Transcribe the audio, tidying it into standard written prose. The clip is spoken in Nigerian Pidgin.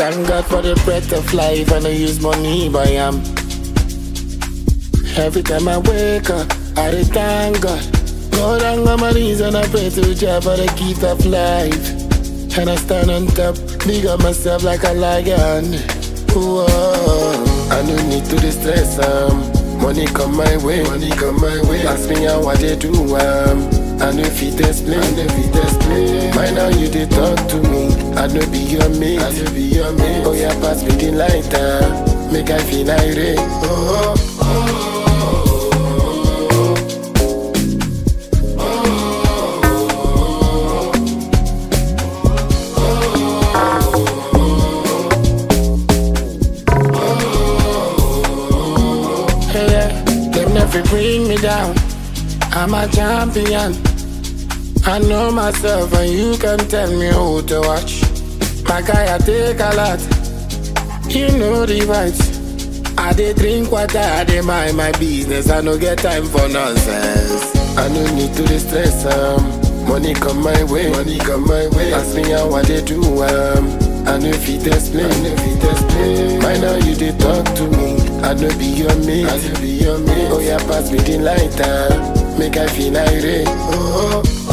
Thank God for the breath of life and I use money by Every time I wake up, I dey thank God. God and on my knees and I pray to Jah for the gift of life. And I stand on top, big up myself like a lion. Whoa, I no need to distress money come my way, money come my way. Ask me how I dey do I know if it explain, Mind how you dey talk to me. I know be your mate, Oh yeah, pass me the lighter, make I feel irate. Them never bring me down. I'm a champion. I know myself and you can tell me who to watch. My guy, I take a lot. You know the vibes. I dey drink water, I dey mind my business. I no get time for nonsense. I no need to distress money come my way, Ask me how I dey do I know if it explain, Mind how you dey talk to me. I know be your mate, Oh yeah, pass me the lighter, make I feel irate.